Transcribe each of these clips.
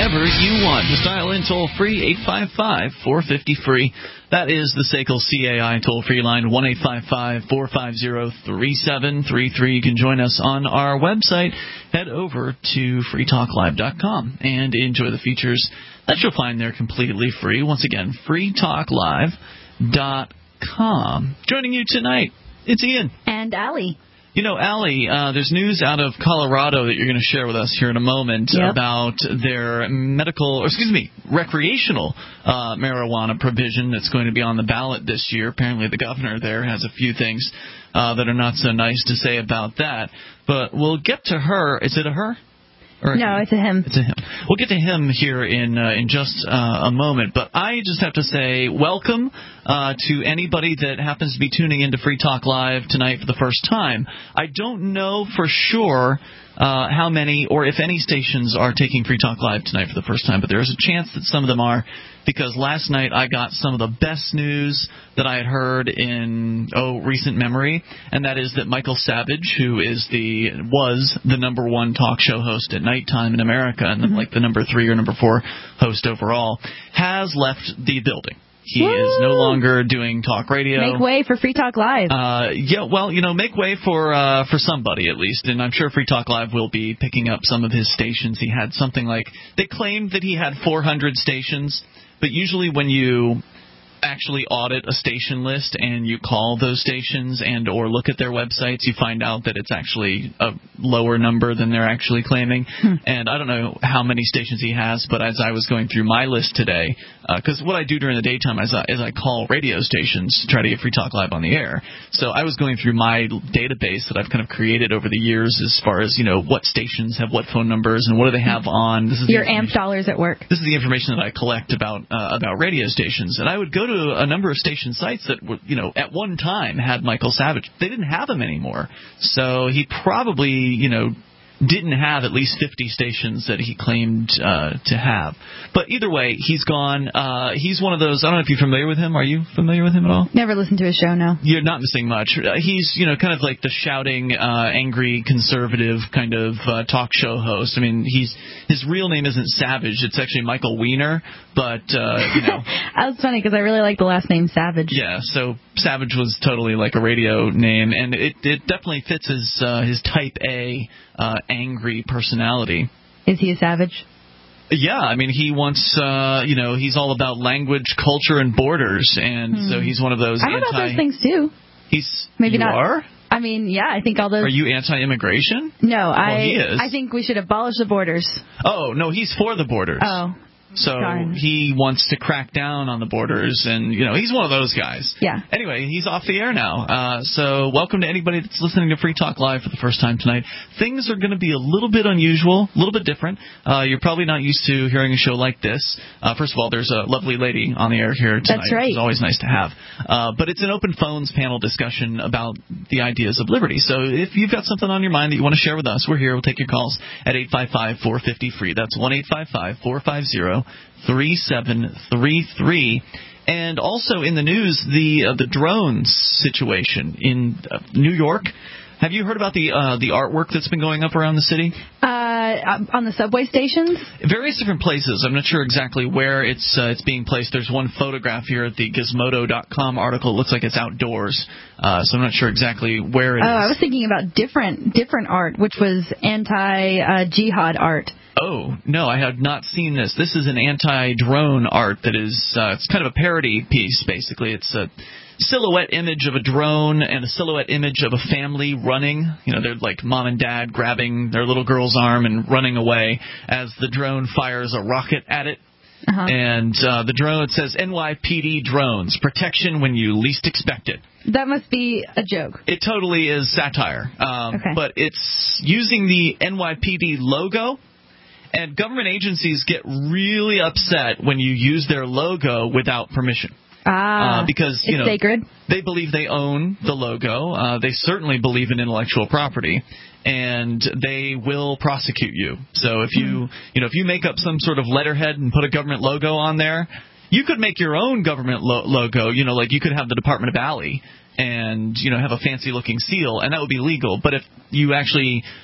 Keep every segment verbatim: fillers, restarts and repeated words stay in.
whenever you want. Just dial in toll-free, eight five five, four five zero, F R E E. That is the S A C L C A I toll-free line, one eight five five, four five zero, three seven three three. You can join us on our website. Head over to free talk live dot com and enjoy the features that you'll find there completely free. Once again, free talk live dot com. Joining you tonight, it's Ian. And Allie. You know, Allie, uh, there's news out of Colorado that you're going to share with us here in a moment yep. about their medical, or excuse me, recreational uh, marijuana provision that's going to be on the ballot this year. Apparently the governor there has a few things uh, that are not so nice to say about that. But we'll get to her. Is it a her? Or no, it's a him. It's a him. We'll get to him here in uh, in just uh, a moment. But I just have to say welcome uh, to anybody that happens to be tuning into Free Talk Live tonight for the first time. I don't know for sure uh, how many or if any stations are taking Free Talk Live tonight for the first time, but there is a chance that some of them are, because last night I got some of the best news that I had heard in, oh, recent memory, and that is that Michael Savage, who is the was the number one talk show host at nighttime in America, and mm-hmm. like the number three or number four host overall, has left the building. He Woo! Is no longer doing talk radio. Make way for Free Talk Live. Uh, yeah, well, you know, make way for uh, for somebody at least, and I'm sure Free Talk Live will be picking up some of his stations. He had something like, they claimed that he had four hundred stations, but usually when you actually audit a station list and you call those stations and or look at their websites, you find out that it's actually a lower number than they're actually claiming. Hmm. And I don't know how many stations he has, but as I was going through my list today, because uh, what I do during the daytime is I, is I call radio stations to try to get Free Talk Live on the air. So I was going through my database that I've kind of created over the years as far as, you know, what stations have what phone numbers and what do they have on. This is your A M P dollars at work. This is the information that I collect about uh, about radio stations. And I would go to a number of station sites that were, you know, at one time had Michael Savage. They didn't have him anymore. So he probably, you know, didn't have at least fifty stations that he claimed uh, to have. But either way, he's gone. Uh, he's one of those, I don't know if you're familiar with him. Are you familiar with him at all? Never listened to his show, no. You're not missing much. Uh, he's, you know, kind of like the shouting, uh, angry, conservative kind of uh, talk show host. I mean, he's his real name isn't Savage. It's actually Michael Weiner. But, uh, you know. That was funny because I really like the last name Savage. Yeah, so Savage was totally like a radio name, and it, it definitely fits his, uh, his type A Uh, angry personality. Is he a savage? Yeah, I mean, he wants, uh, you know, he's all about language, culture, and borders, and hmm. so he's one of those I don't anti... know those things, too. He's... Maybe you not. are? I mean, yeah, I think all those... Are you anti-immigration? No, well, I he is. I think we should abolish the borders. Oh, no, he's for the borders. Oh. So Darn. He wants to crack down on the borders, and, you know, he's one of those guys. Yeah. Anyway, he's off the air now. Uh, so welcome to anybody that's listening to Free Talk Live for the first time tonight. Things are going to be a little bit unusual, a little bit different. Uh, you're probably not used to hearing a show like this. Uh, first of all, there's a lovely lady on the air here tonight. That's right. It's always nice to have. Uh, but it's an open phones panel discussion about the ideas of liberty. So if you've got something on your mind that you want to share with us, we're here. We'll take your calls at eight five five, four five zero, F R E E. That's one eight five five, four five zero, three seven three three. And also in the news, the uh, the drones situation in uh, New York. Have you heard about the uh, the artwork that's been going up around the city? Uh, on the subway stations? Various different places. I'm not sure exactly where it's uh, it's being placed. There's one photograph here at the Gizmodo dot com article. It looks like it's outdoors, uh, so I'm not sure exactly where it oh, is. Oh, I was thinking about different different art, which was anti-jihad uh, art. Oh, no, I have not seen this. This is an anti-drone art that is, uh, it's kind of a parody piece, basically. It's a silhouette image of a drone and a silhouette image of a family running. You know, they're like mom and dad grabbing their little girl's arm and running away as the drone fires a rocket at it. Uh-huh. And uh, the drone, it says N Y P D drones, protection when you least expect it. That must be a joke. It totally is satire. Um, okay. But it's using the N Y P D logo. And government agencies get really upset when you use their logo without permission. Ah, uh, because, you it's know, sacred. They believe they own the logo. Uh, they certainly believe in intellectual property, and they will prosecute you. So if you, mm. you know, if you make up some sort of letterhead and put a government logo on there, you could make your own government lo- logo. You know, like you could have the Department of Alley and, you know, have a fancy looking seal, and that would be legal. But if you actually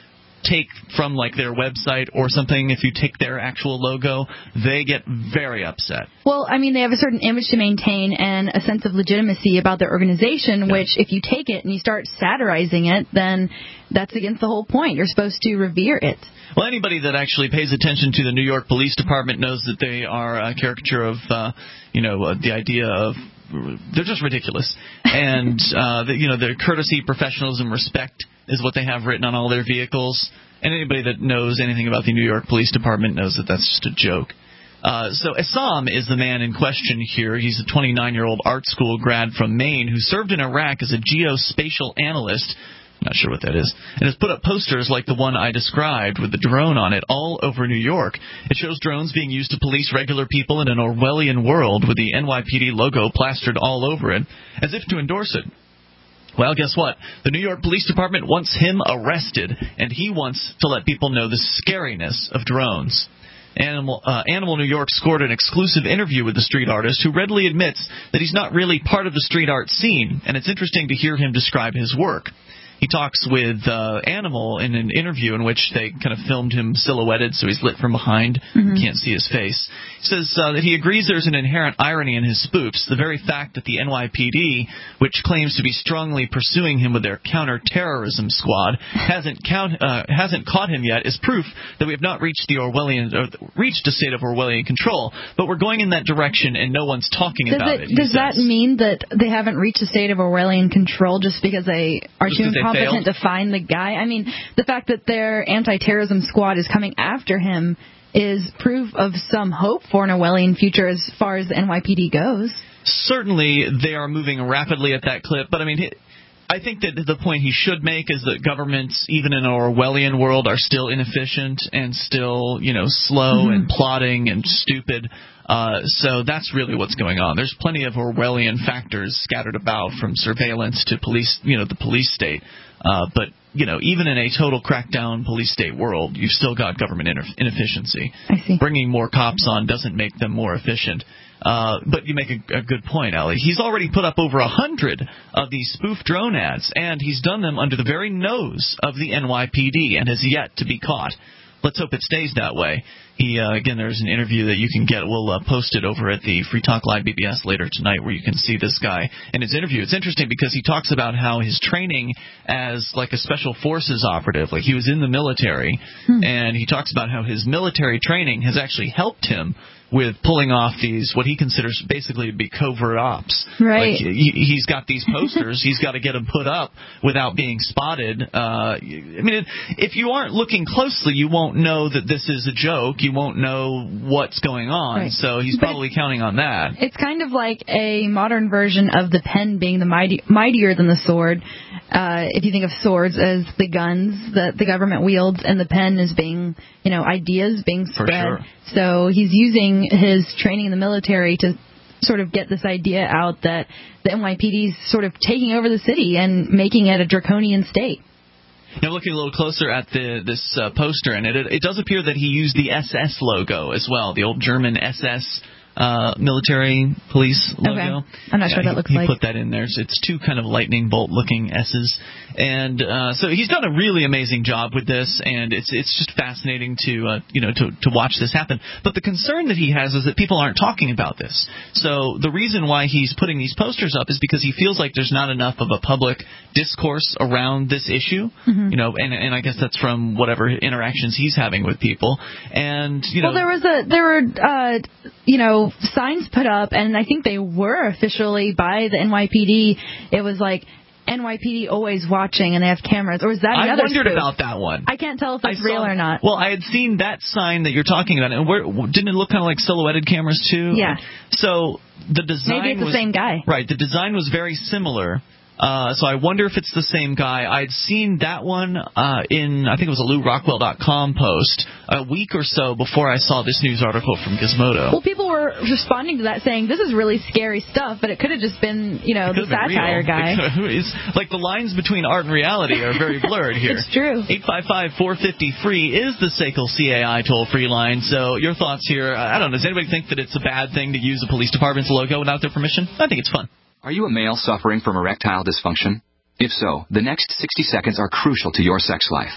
take from like their website or something, if you take their actual logo, they get very upset. Well, I mean, they have a certain image to maintain and a sense of legitimacy about their organization, yeah. which if you take it and you start satirizing it, then that's against the whole point. You're supposed to revere it. Well, anybody that actually pays attention to the New York Police Department knows that they are a caricature of, uh, you know, uh, the idea of they're just ridiculous. And, uh, the, you know, their courtesy, professionalism, respect is what they have written on all their vehicles. And anybody that knows anything about the New York Police Department knows that that's just a joke. Uh, so Essam is the man in question here. He's a twenty-nine-year-old art school grad from Maine who served in Iraq as a geospatial analyst. Not sure what that is, and has put up posters like the one I described with the drone on it all over New York. It shows drones being used to police regular people in an Orwellian world with the N Y P D logo plastered all over it, as if to endorse it. Well, guess what? The New York Police Department wants him arrested, and he wants to let people know the scariness of drones. Animal, uh, Animal New York scored an exclusive interview with the street artist, who readily admits that he's not really part of the street art scene, and it's interesting to hear him describe his work. He talks with uh, Animal in an interview in which they kind of filmed him silhouetted, so he's lit from behind. Mm-hmm. You can't see his face. He says uh, that he agrees there's an inherent irony in his spoofs. The very fact that the N Y P D, which claims to be strongly pursuing him with their counter-terrorism squad, hasn't count, uh, hasn't caught him yet is proof that we have not reached the Orwellian or reached a state of Orwellian control. But we're going in that direction, and no one's talking does about it. it. Does says. that mean that they haven't reached a state of Orwellian control just because they are just too incompetent to find the guy? I mean, the fact that their anti-terrorism squad is coming after him is proof of some hope for an Orwellian future as far as the N Y P D goes. Certainly, they are moving rapidly at that clip, but I mean, I think that the point he should make is that governments, even in an Orwellian world, are still inefficient and still, you know, slow mm-hmm. and plotting and stupid. Uh, so that's really what's going on. There's plenty of Orwellian factors scattered about, from surveillance to police, you know, the police state. Uh, but, you know, even in a total crackdown police state world, you've still got government inefficiency. I see. Bringing more cops on doesn't make them more efficient. Uh, but you make a, a good point, Allie. He's already put up over a hundred of these spoof drone ads, and he's done them under the very nose of the N Y P D and has yet to be caught. Let's hope it stays that way. He uh, again, there's an interview that you can get. We'll uh, post it over at the Free Talk Live B B S later tonight, where you can see this guy in his interview. It's interesting because he talks about how his training as like a special forces operative, like he was in the military, hmm. and he talks about how his military training has actually helped him with pulling off these, what he considers basically to be covert ops. Right. Like he, he's got these posters. He's got to get them put up without being spotted. Uh, I mean, if you aren't looking closely, you won't know that this is a joke. You won't know what's going on. Right. So he's but probably counting on that. It's kind of like a modern version of the pen being the mighty, mightier than the sword. Uh, if you think of swords as the guns that the government wields, and the pen as being, you know, ideas being spread. For sure. So he's using his training in the military to sort of get this idea out that the N Y P D is sort of taking over the city and making it a draconian state. Now, looking a little closer at the, this uh, poster, and it, it does appear that he used the S S logo as well, the old German S S uh, military police logo. Okay. I'm not sure yeah, what that looks he, like. He put that in there. So it's two kind of lightning bolt-looking S's. And uh, so he's done a really amazing job with this, and it's it's just fascinating to uh, you know to to watch this happen. But the concern that he has is that people aren't talking about this. So the reason why he's putting these posters up is because he feels like there's not enough of a public discourse around this issue. Mm-hmm. You know, and and I guess that's from whatever interactions he's having with people. And you know, well, there was a there were uh, you know signs put up, and I think they were officially by the N Y P D. It was like, N Y P D always watching, and they have cameras. Or is that another I wondered spoof? about that one. I can't tell if it's I real saw, or not. Well, I had seen that sign that you're talking about, and where, didn't it look kind of like silhouetted cameras too? Yeah. So the design Maybe it's the was, same guy. Right. The design was very similar. Uh, so I wonder if it's the same guy. I'd seen that one uh, in, I think it was a Lou Rockwell dot com post a week or so before I saw this news article from Gizmodo. Well, people were responding to that saying, this is really scary stuff, but it could have just been, you know, the satire guy. It's like the lines between art and reality are very blurred here. It's true. eight five five, four five zero, free is the S A C L C A I toll-free line. So your thoughts here, I don't know, does anybody think that it's a bad thing to use a police department's logo without their permission? I think it's fun. Are you a male suffering from erectile dysfunction? If so, the next sixty seconds are crucial to your sex life.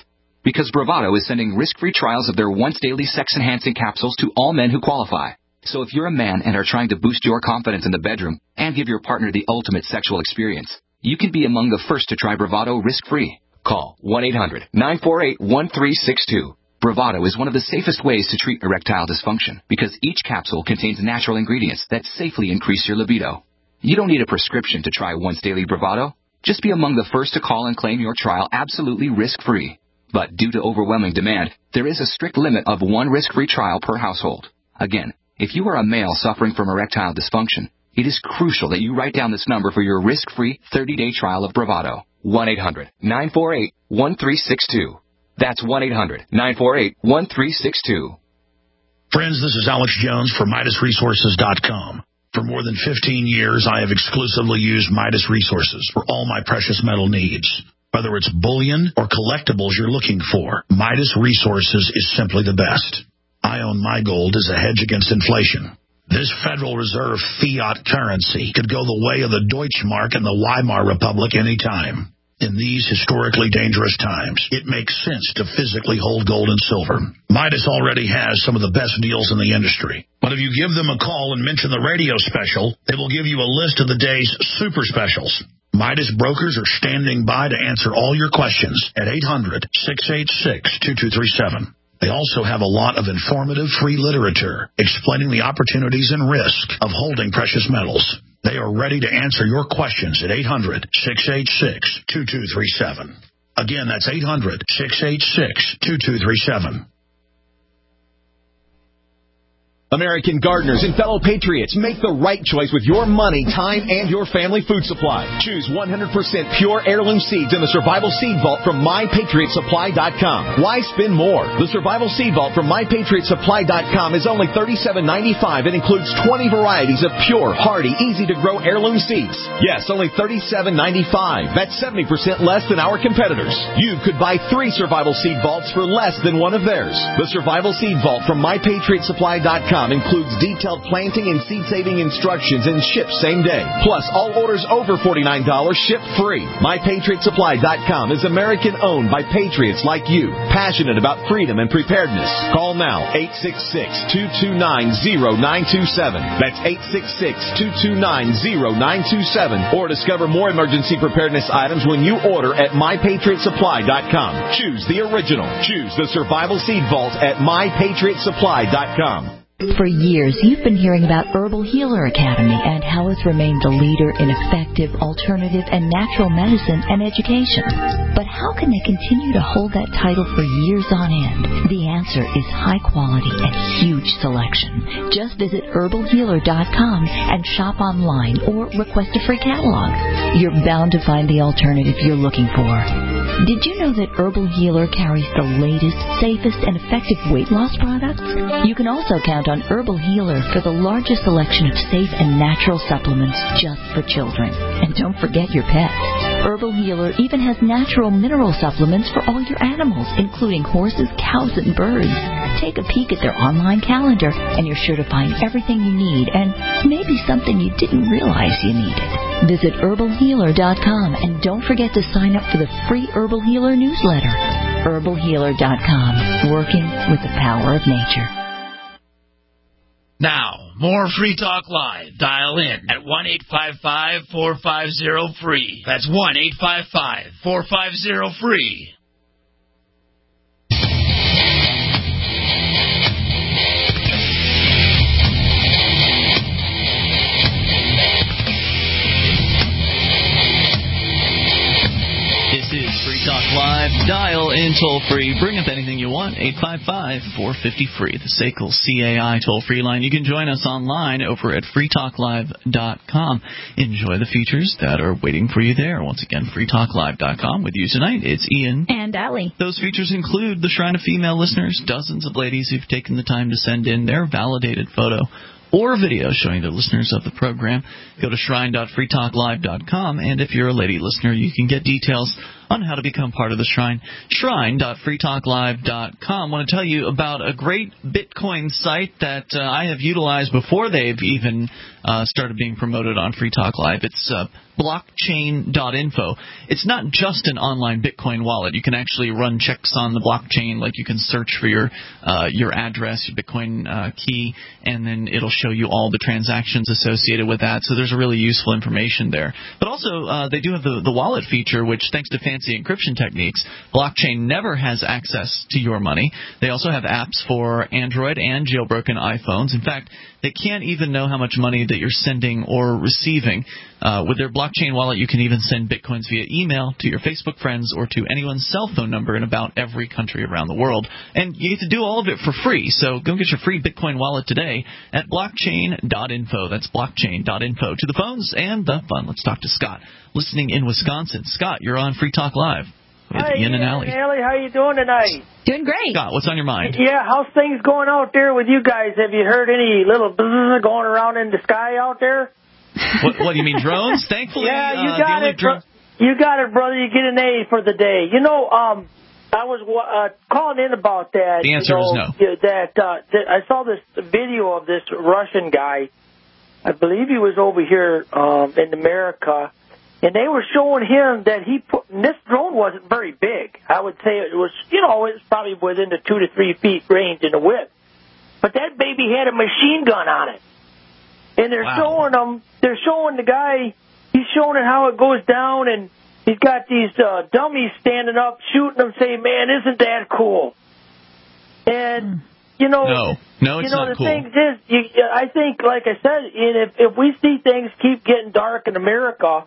because Bravado is sending risk-free trials of their once-daily sex-enhancing capsules to all men who qualify. So if you're a man and are trying to boost your confidence in the bedroom and give your partner the ultimate sexual experience, you can be among the first to try Bravado risk-free. Call one eight hundred nine four eight one three six two. Bravado is one of the safest ways to treat erectile dysfunction because each capsule contains natural ingredients that safely increase your libido. You don't need a prescription to try once-daily Bravado. Just be among the first to call and claim your trial absolutely risk-free. But due to overwhelming demand, there is a strict limit of one risk-free trial per household. Again, if you are a male suffering from erectile dysfunction, it is crucial that you write down this number for your risk-free thirty-day trial of Bravado. one eight hundred nine four eight one three six two. That's one eight hundred nine four eight one three six two. Friends, this is Alex Jones for Midas Resources dot com. For more than fifteen years, I have exclusively used Midas Resources for all my precious metal needs. Whether it's bullion or collectibles you're looking for, Midas Resources is simply the best. I own my gold as a hedge against inflation. This Federal Reserve fiat currency could go the way of the Deutschmark and the Weimar Republic any time. In these historically dangerous times, it makes sense to physically hold gold and silver. Midas already has some of the best deals in the industry. But if you give them a call and mention the radio special, they will give you a list of the day's super specials. Midas brokers are standing by to answer all your questions at eight hundred six eight six two two three seven. They also have a lot of informative free literature explaining the opportunities and risk of holding precious metals. They are ready to answer your questions at eight hundred six eight six two two three seven. Again, that's eight hundred six eight six two two three seven. American gardeners and fellow patriots, make the right choice with your money, time, and your family food supply. Choose one hundred percent pure heirloom seeds in the Survival Seed Vault from my patriot supply dot com. Why spend more? The Survival Seed Vault from my patriot supply dot com is only thirty-seven ninety-five and includes twenty varieties of pure, hardy, easy-to-grow heirloom seeds. Yes, only thirty-seven ninety-five. That's seventy percent less than our competitors. You could buy three Survival Seed Vaults for less than one of theirs. The Survival Seed Vault from my patriot supply dot com includes detailed planting and seed-saving instructions and ships same day. Plus, all orders over forty-nine dollars ship free. my patriot supply dot com is American-owned by patriots like you, passionate about freedom and preparedness. Call now, eight six six two two nine zero nine two seven. That's eight six six two two nine zero nine two seven. Or discover more emergency preparedness items when you order at my patriot supply dot com. Choose the original. Choose the Survival Seed Vault at my patriot supply dot com. For years, you've been hearing about Herbal Healer Academy and how it's remained the leader in effective, alternative, and natural medicine and education. But how can they continue to hold that title for years on end? The answer is high quality and huge selection. Just visit herbal healer dot com and shop online or request a free catalog. You're bound to find the alternative you're looking for. Did you know that Herbal Healer carries the latest, safest, and effective weight loss products? You can also count on Herbal Healer for the largest selection of safe and natural supplements just for children. And don't forget your pets. Herbal Healer even has natural mineral supplements for all your animals, including horses, cows, and birds. Take a peek at their online calendar, and you're sure to find everything you need and maybe something you didn't realize you needed. Visit herbal healer dot com and don't forget to sign up for the free Herbal Healer newsletter. herbal healer dot com, working with the power of nature. Now, more Free Talk Live. Dial in at one eight five five four five zero free. That's one eight five five four five zero free. This is Free Talk Live. Dial in toll-free. Bring up anything you want. eight five five four five zero free. The S A C L C A I toll-free line. You can join us online over at free talk live dot com. Enjoy the features that are waiting for you there. Once again, free talk live dot com. With you tonight, it's Ian. And Allie. Those features include the Shrine of Female Listeners, dozens of ladies who've taken the time to send in their validated photo or video showing the listeners of the program. Go to shrine dot free talk live dot com, and if you're a lady listener, you can get details on how to become part of the Shrine. Shrine dot free talk live dot com. I want to tell you about a great Bitcoin site that uh, I have utilized before they've even uh, started being promoted on Free Talk Live. It's uh, blockchain dot info. It's not just an online Bitcoin wallet. You can actually run checks on the blockchain, like you can search for your uh, your address, your Bitcoin uh, key, and then it'll show you all the transactions associated with that. So there's a really useful information there. But also, uh, they do have the, the wallet feature, which, thanks to fancy encryption techniques, blockchain never has access to your money. They also have apps for Android and jailbroken iPhones. In fact, they can't even know how much money that you're sending or receiving. Uh, with their blockchain wallet, you can even send Bitcoins via email to your Facebook friends or to anyone's cell phone number in about every country around the world. And you get to do all of it for free. So go get your free Bitcoin wallet today at blockchain dot info. That's blockchain dot info. To the phones and the fun. Let's talk to Scott, listening in Wisconsin. Scott, you're on Free Talk Live with Hi, Ian and Allie. Allie, how you doing tonight? Doing great. Scott, what's on your mind? Yeah, how's things going out there with you guys? Have you heard any little bzzz going around in the sky out there? What, what do you mean, drones? Thankfully, yeah, you uh, got the only it. drone- You got it, brother. You get an A for the day. You know, um, I was uh, calling in about that. The answer you know, is no. That, uh, that I saw this video of this Russian guy. I believe he was over here um, in America, and they were showing him that he put. And this drone wasn't very big. I would say it was, you know, it's probably within the two to three feet range in the width. But that baby had a machine gun on it, and they're Wow. showing him. They're showing the guy. He's showing it how it goes down, and he's got these uh, dummies standing up, shooting them, saying, "Man, isn't that cool?" And you know, No, no, it's you know, not the cool. thing is, you, I think, like I said, and if if we see things keep getting dark in America,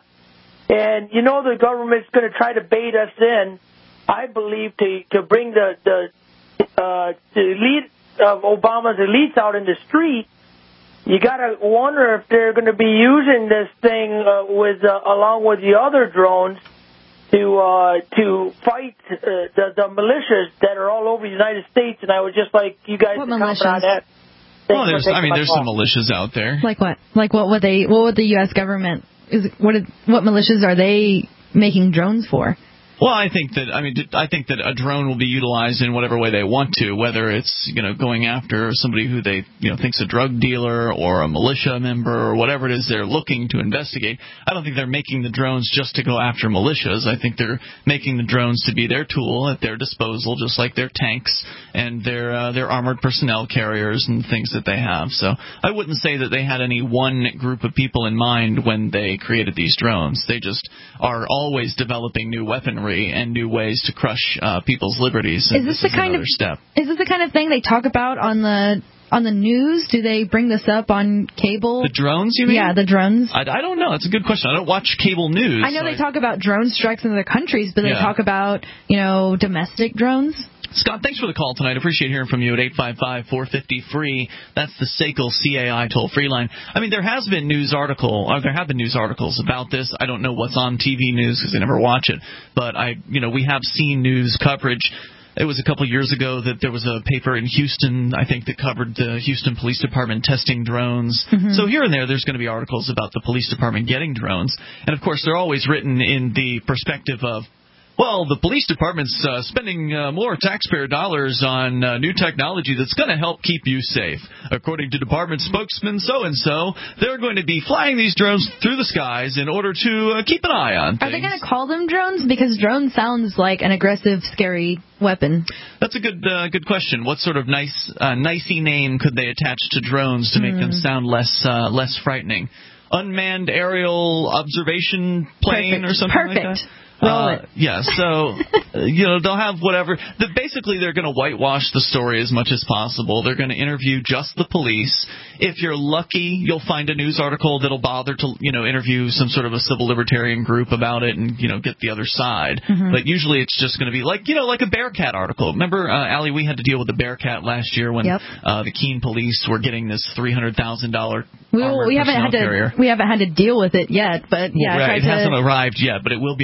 and you know the government's going to try to bait us in, I believe to to bring the the uh, the elite of Obama's elites out in the street. You got to wonder if they're going to be using this thing uh, with uh, along with the other drones to uh, to fight uh, the, the militias that are all over the United States. And I would just like you guys What to comment militias? on that. Thanks Well, for there's, taking I mean, my there's call. some militias out there. Like what? Like what would they? What would the U S government? Is what? Is, what militias are they making drones for? Well, I think that I mean I think that a drone will be utilized in whatever way they want to, whether it's you know going after somebody who they you know think's a drug dealer or a militia member or whatever it is they're looking to investigate. I don't think they're making the drones just to go after militias. I think they're making the drones to be their tool at their disposal, just like their tanks and their uh, their armored personnel carriers and things that they have. So I wouldn't say that they had any one group of people in mind when they created these drones. They just are always developing new weaponry and new ways to crush uh, people's liberties. Is this, this the kind another of step? Is this the kind of thing they talk about on the on the news? Do they bring this up on cable? The drones, you mean? Yeah, the drones. I, I don't know. That's a good question. I don't watch cable news. I know so they talk about drone strikes in other countries, but they Yeah. talk about you know domestic drones. Scott, thanks for the call tonight. I appreciate hearing from you at eight five five, four five zero, free. That's the S A C L C A I toll-free line. I mean, there has been news article, or there have been news articles about this. I don't know what's on T V news because I never watch it, but I, you know, we have seen news coverage. It was a couple years ago that there was a paper in Houston, I think, that covered the Houston Police Department testing drones. Mm-hmm. So here and there, there's going to be articles about the police department getting drones, and of course, they're always written in the perspective of, well, the police department's uh, spending uh, more taxpayer dollars on uh, new technology that's going to help keep you safe. According to department spokesman so-and-so, they're going to be flying these drones through the skies in order to uh, keep an eye on things. Are they going to call them drones? Because drone sounds like an aggressive, scary weapon. That's a good uh, good question. What sort of nice, uh, nicey name could they attach to drones to make mm. them sound less uh, less frightening? Unmanned aerial observation plane Perfect. or something Perfect. like that? Roll uh, it. Yeah, so, uh, you know, they'll have whatever. The, basically, they're going to whitewash the story as much as possible. They're going to interview just the police. If you're lucky, you'll find a news article that'll bother to, you know, interview some sort of a civil libertarian group about it and, you know, get the other side. Mm-hmm. But usually it's just going to be like, you know, like a Bearcat article. Remember, uh, Allie, we had to deal with the Bearcat last year when yep. uh, the Keene police were getting this three hundred thousand dollars we, we haven't had carrier. to we haven't had to deal with it yet, but yeah, well, right, I tried it to... hasn't arrived yet, but it will be arriving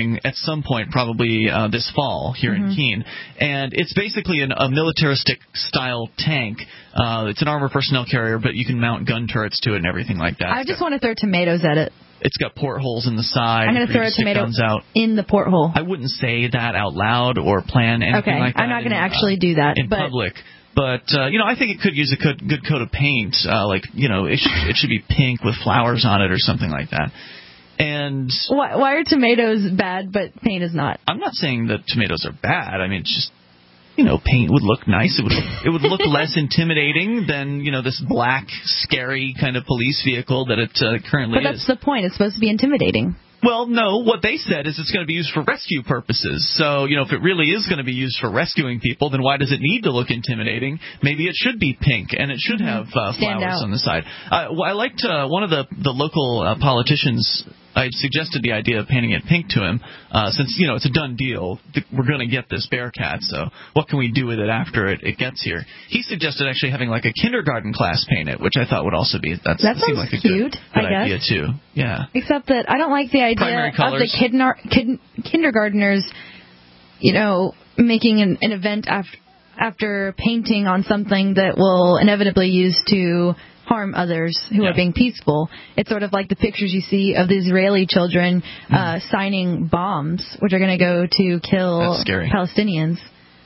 arriving at some point, probably uh, this fall here mm-hmm. in Keene. And it's basically an, a militaristic-style tank. Uh, it's an armored personnel carrier, but you can mount gun turrets to it and everything like that. I just want to throw tomatoes at it. It's got portholes in the side. I'm going to throw a tomato out. in the porthole. I wouldn't say that out loud or plan anything okay. like that. I'm not going to in, actually uh, do that. In but public. But, uh, you know, I think it could use a good, good coat of paint. Uh, like, you know, it, sh- it should be pink with flowers on it or something like that. And why, why are tomatoes bad, but paint is not? I'm not saying that tomatoes are bad. I mean, it's just, you know, paint would look nice. It would look, it would look less intimidating than, you know, this black, scary kind of police vehicle that it uh, currently is. But that's is. the point. It's supposed to be intimidating. Well, no, what they said is it's going to be used for rescue purposes. So, you know, if it really is going to be used for rescuing people, then why does it need to look intimidating? Maybe it should be pink, and it should mm-hmm. have uh, flowers out. on the side. Uh, well, I liked uh, one of the, the local uh, politicians. I suggested the idea of painting it pink to him, uh, since, you know, it's a done deal. We're going to get this Bearcat, so what can we do with it after it, it gets here? He suggested actually having, like, a kindergarten class paint it, which I thought would also be, that's, that seemed like a cute, good, good I idea, guess. too. Yeah. Except that I don't like the idea Primary of colors. the kidna- kid- kindergartners, you know, making an, an event after, after painting on something that will inevitably use to harm others who yeah. are being peaceful. It's sort of like the pictures you see of the Israeli children uh, mm. signing bombs, which are going to go to kill Palestinians.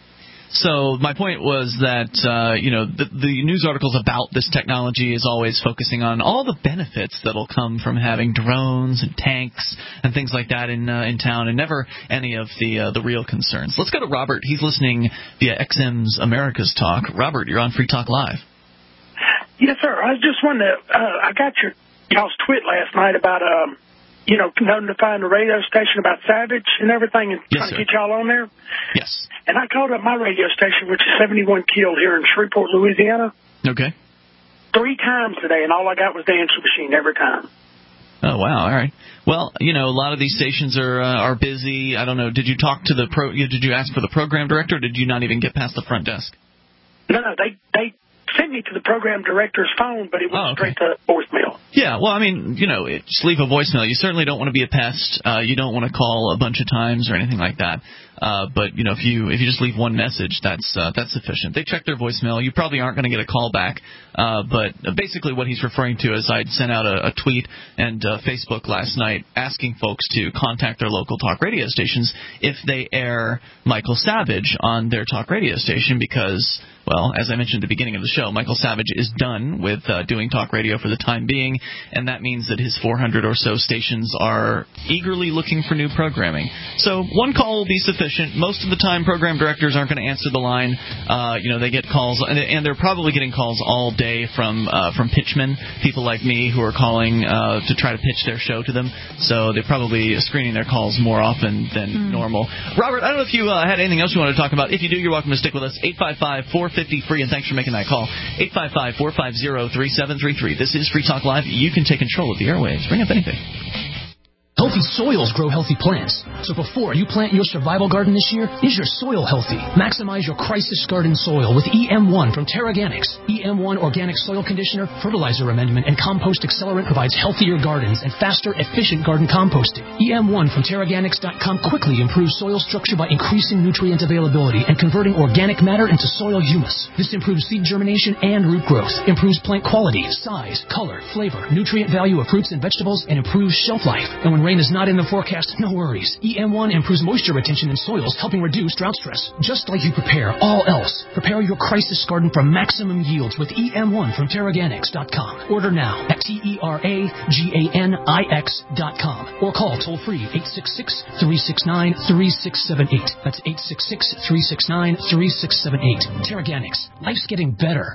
So my point was that, uh, you know, the, the news articles about this technology is always focusing on all the benefits that will come from having drones and tanks and things like that in uh, in town, and never any of the uh, the real concerns. Let's go to Robert. He's listening via X M's America's Talk. Robert, you're on Free Talk Live. Yes, sir. I was just wondering, uh, I got your y'all's tweet last night about, um, you know, notifying the radio station about Savage and everything and yes, trying sir. to get y'all on there. Yes. And I called up my radio station, which is seventy-one killed here in Shreveport, Louisiana. Okay. Three times today, and all I got was the answer machine every time. Oh, wow. All right. Well, you know, a lot of these stations are uh, are busy. I don't know. Did you talk to the pro? Did you ask for the program director, or did you not even get past the front desk? No, no. They, they sent me to the program director's phone, but it went oh, okay. straight to voicemail. Yeah, well, I mean, you know, it, just leave a voicemail. You certainly don't want to be a pest. Uh, you don't want to call a bunch of times or anything like that. Uh, but, you know, if you if you just leave one message, that's uh, that's sufficient. They check their voicemail. You probably aren't going to get a call back. Uh, but basically what he's referring to is I'd sent out a, a tweet and uh, Facebook last night asking folks to contact their local talk radio stations if they air Michael Savage on their talk radio station because, well, as I mentioned at the beginning of the show, Michael Savage is done with uh, doing talk radio for the time being, and that means that his four hundred or so stations are eagerly looking for new programming. So one call will be sufficient. Most of the time, program directors aren't going to answer the line. Uh, you know, they get calls, and, and they're probably getting calls all day from uh, from pitchmen, people like me who are calling uh, to try to pitch their show to them. So they're probably screening their calls more often than mm. normal. Robert, I don't know if you uh, had anything else you wanted to talk about. If you do, you're welcome to stick with us. eight five five, four five zero, free, and thanks for making that call. eight five five, four five zero, three seven three three. This is Free Talk Live. You can take control of the airwaves. Bring up anything. Healthy soils grow healthy plants. So before you plant your survival garden this year, is your soil healthy? Maximize your crisis garden soil with E M one from Terraganics. E M one Organic Soil Conditioner, Fertilizer Amendment, and Compost Accelerant provides healthier gardens and faster, efficient garden composting. E M one from Terraganics dot com quickly improves soil structure by increasing nutrient availability and converting organic matter into soil humus. This improves seed germination and root growth, improves plant quality, size, color, flavor, nutrient value of fruits and vegetables, and improves shelf life. And when rain is not in the forecast, no worries. E M one improves moisture retention in soils, helping reduce drought stress. Just like you prepare all else, prepare your crisis garden for maximum yields with E M one from Terraganics dot com. Order now at T E R A G A N I X dot com or call toll-free eight six six, three six nine, three six seven eight. That's eight six six, three six nine, three six seven eight. Terraganics. Life's getting better.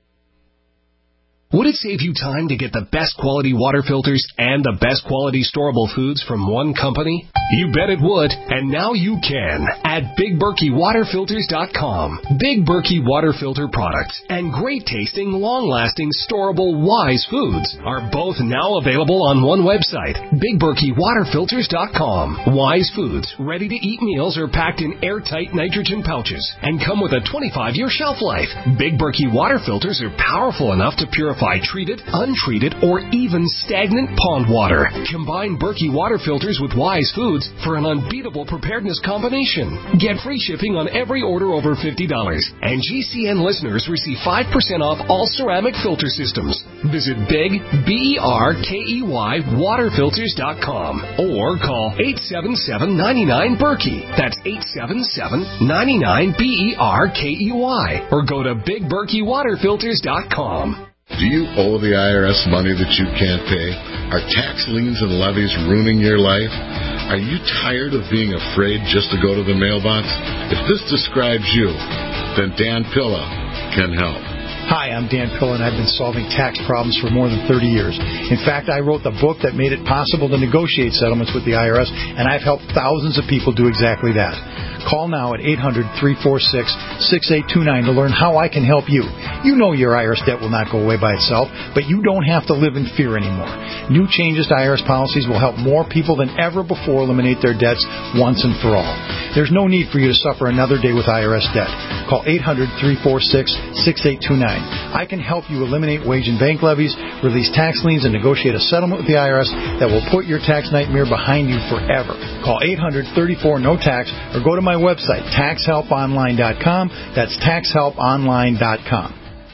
Would it save you time to get the best quality water filters and the best quality storable foods from one company? You bet it would, and now you can at Big Berkey Water Filters dot com. Big Berkey Water Filter products and great tasting, long-lasting, storable Wise foods are both now available on one website, Big Berkey Water Filters dot com. Wise foods, ready-to-eat meals are packed in airtight nitrogen pouches and come with a twenty-five year shelf life. Big Berkey Water Filters are powerful enough to purify purify treated, untreated, or even stagnant pond water. Combine Berkey water filters with Wise Foods for an unbeatable preparedness combination. Get free shipping on every order over fifty dollars. And G C N listeners receive five percent off all ceramic filter systems. Visit Big, B E R K E Y, water filters dot com or call eight seven seven, nine nine, Berkey. That's eight seven seven, nine nine, B E R K E Y. Or go to big berkey water filters dot com. Do you owe the I R S money that you can't pay? Are tax liens and levies ruining your life? Are you tired of being afraid just to go to the mailbox? If this describes you, then Dan Pilla can help. Hi, I'm Dan Pilla, and I've been solving tax problems for more than thirty years. In fact, I wrote the book that made it possible to negotiate settlements with the I R S, and I've helped thousands of people do exactly that. Call now at eight hundred, three four six, six eight two nine to learn how I can help you. You know your I R S debt will not go away by itself, but you don't have to live in fear anymore. New changes to I R S policies will help more people than ever before eliminate their debts once and for all. There's no need for you to suffer another day with I R S debt. Call eight hundred, three four six, six eight two nine. I can help you eliminate wage and bank levies, release tax liens, and negotiate a settlement with the I R S that will put your tax nightmare behind you forever. Call eight hundred, thirty-four, no tax or go to my website, tax help online dot com. That's tax help online dot com.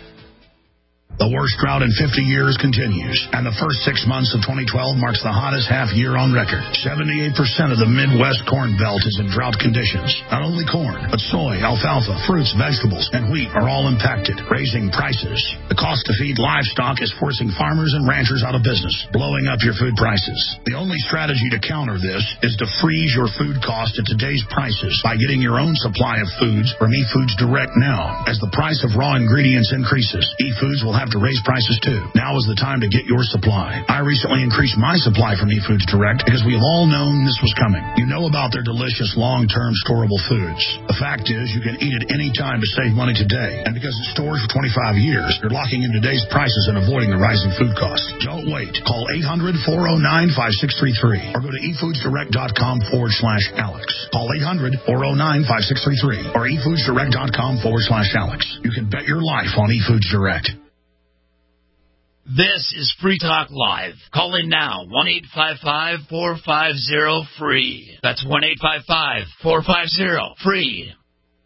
The worst drought in fifty years continues, and the first six months of twenty twelve marks the hottest half year on record. seventy-eight percent of the Midwest Corn Belt is in drought conditions. Not only corn, but soy, alfalfa, fruits, vegetables, and wheat are all impacted, raising prices. The cost to feed livestock is forcing farmers and ranchers out of business, blowing up your food prices. The only strategy to counter this is to freeze your food cost at today's prices by getting your own supply of foods from eFoods Direct now. As the price of raw ingredients increases, eFoods will have have to raise prices too. Now is the time to get your supply. I recently increased my supply from eFoods Direct because we have all known this was coming. You know about their delicious long-term storable foods. The fact is you can eat it any time to save money today. And because it stores for twenty-five years, you're locking in today's prices and avoiding the rising food costs. Don't wait. Call eight hundred, four oh nine, five six three three or go to efoodsdirect.com forward slash Alex. Call eight hundred, four oh nine, five six three three or efoodsdirect.com forward slash Alex. You can bet your life on eFoods Direct. This is Free Talk Live. Call in now, one eight five five, four five zero, free. That's one eight five five, four five zero, free.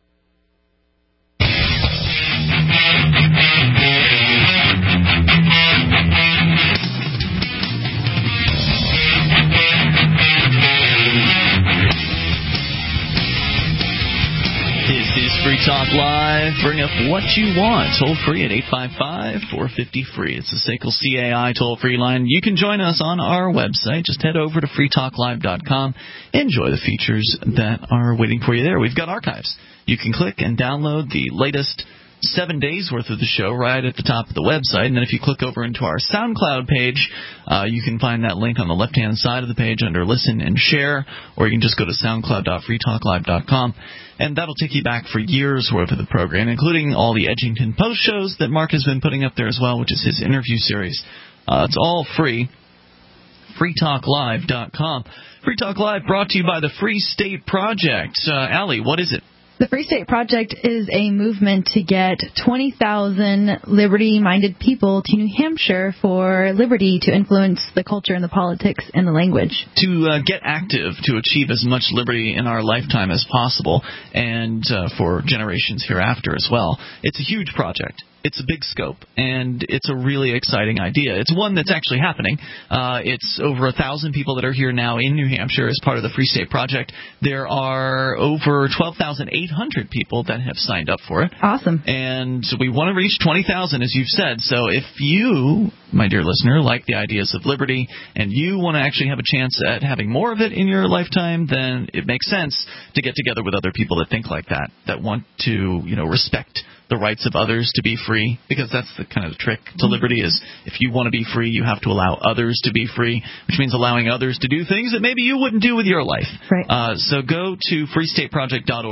This is Free Talk Live. Bring up what you want. Toll free at eight five five, four five zero, free. It's the S A C L C A I toll-free line. You can join us on our website. Just head over to free talk live dot com. Enjoy the features that are waiting for you there. We've got archives. You can click and download the latest seven days worth of the show right at the top of the website. And then if you click over into our SoundCloud page, uh, you can find that link on the left-hand side of the page under Listen and Share, or you can just go to soundcloud dot free talk live dot com. And that'll take you back for years' worth of the program, including all the Edgington Post shows that Mark has been putting up there as well, which is his interview series. Uh, it's all free. free talk live dot com. Free Talk Live brought to you by the Free State Project. Uh, Allie, what is it? The Free State Project is a movement to get twenty thousand liberty-minded people to New Hampshire for liberty to influence the culture and the politics and the language. To uh, get active, to achieve as much liberty in our lifetime as possible, and uh, for generations hereafter as well. It's a huge project. It's a big scope, and it's a really exciting idea. It's one that's actually happening. Uh, it's over a thousand people that are here now in New Hampshire as part of the Free State Project. There are over twelve thousand eight hundred people that have signed up for it. Awesome. And we want to reach twenty thousand, as you've said. So if you, my dear listener, like the ideas of liberty, and you want to actually have a chance at having more of it in your lifetime, then it makes sense to get together with other people that think like that, that want to, you know, respect the rights of others to be free, because that's the kind of the trick to liberty is if you want to be free, you have to allow others to be free, which means allowing others to do things that maybe you wouldn't do with your life. Right. Uh, so go to free state project dot org,